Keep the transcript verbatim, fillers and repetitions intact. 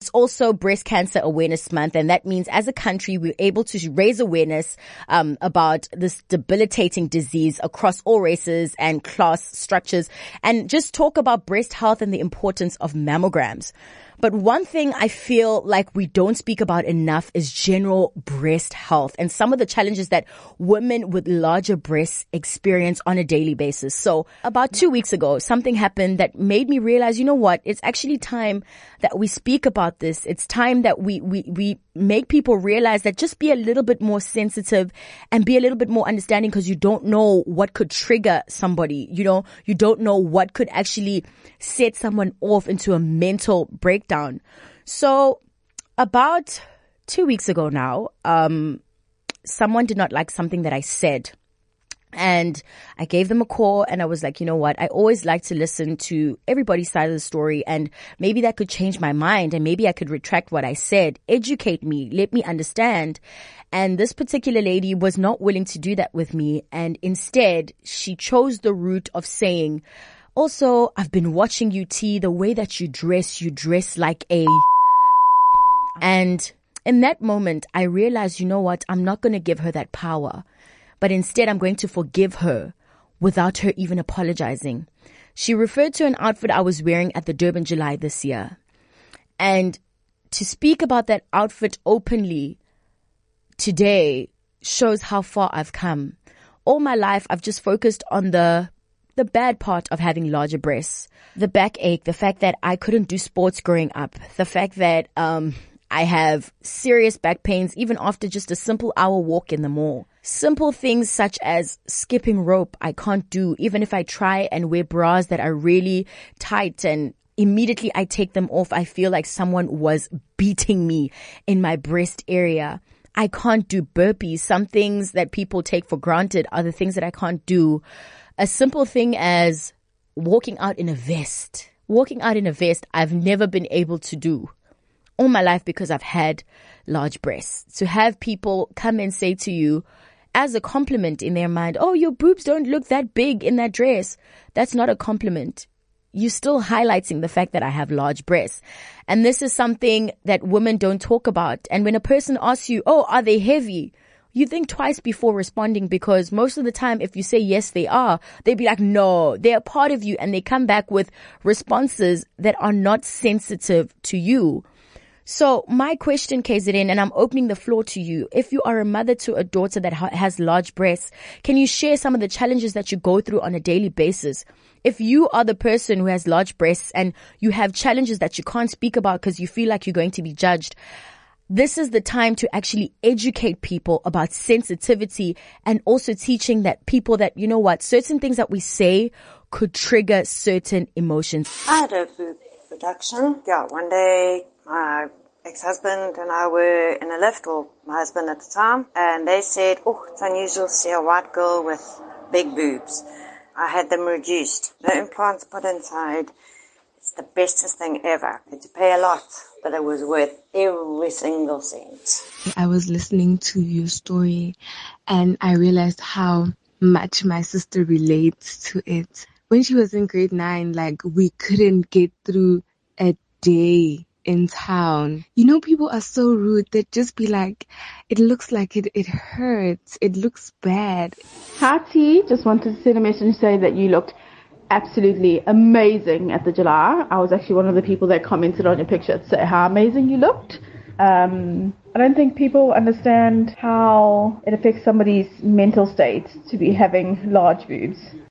it's also Breast Cancer Awareness Month, and that means as a country we're able to raise awareness um, about this debilitating disease across all races and class structures, and just talk about breast health and the importance of mammograms. But one thing I feel like we don't speak about enough is general breast health and some of the challenges that women with larger breasts experience on a daily basis. So about two weeks ago, something happened that made me realize, you know what, it's actually time that we speak about this. It's time that we, we, we make people realize that just be a little bit more sensitive and be a little bit more understanding, because you don't know what could trigger somebody. You know, you don't know what could actually set someone off into a mental breakdown. So about two weeks ago now, um, someone did not like something that I said. And I gave them a call and I was like, you know what? I always like to listen to everybody's side of the story, and maybe that could change my mind, and maybe I could retract what I said. Educate me. Let me understand. And this particular lady was not willing to do that with me. And instead, she chose the route of saying, also, I've been watching you, T, the way that you dress, you dress like a... And in that moment, I realized, you know what? I'm not going to give her that power. But instead, I'm going to forgive her without her even apologizing. She referred to an outfit I was wearing at the Durban July this year. And to speak about that outfit openly today shows how far I've come. All my life, I've just focused on the the bad part of having larger breasts. The backache, the fact that I couldn't do sports growing up, the fact that um I have serious back pains even after just a simple hour walk in the mall. Simple things such as skipping rope I can't do, even if I try and wear bras that are really tight, and immediately I take them off, I feel like someone was beating me in my breast area. I can't do burpees. Some things that people take for granted are the things that I can't do. A simple thing as walking out in a vest. Walking out in a vest, I've never been able to do all my life because I've had large breasts. To have people come and say to you as a compliment in their mind, oh, your boobs don't look that big in that dress. That's not a compliment. You're still highlighting the fact that I have large breasts. And this is something that women don't talk about. And when a person asks you, oh, are they heavy? You think twice before responding, because most of the time, if you say yes, they are, they'd be like, no, they're a part of you. And they come back with responses that are not sensitive to you. So my question, K Z N, and I'm opening the floor to you. If you are a mother to a daughter that ha- has large breasts, can you share some of the challenges that you go through on a daily basis? If you are the person who has large breasts and you have challenges that you can't speak about because you feel like you're going to be judged, this is the time to actually educate people about sensitivity, and also teaching that people that, you know what, certain things that we say could trigger certain emotions. I had a food production. Yeah, one day my ex-husband and I were in a lift, or my husband at the time, and they said, oh, it's unusual to see a white girl with big boobs. I had them reduced. No implants put inside. It's the bestest thing ever. I had to pay a lot, but it was worth every single cent. I was listening to your story and I realized how much my sister relates to it. When she was in grade nine, like, we couldn't get through a day in town. You know, people are so rude. They'd just be like, it looks like it, it hurts. It looks bad. Hi T, just wanted to send a message and say that you looked absolutely amazing at the July. I was actually one of the people that commented on your picture to say how amazing you looked. Um, I don't think people understand how it affects somebody's mental state to be having large boobs.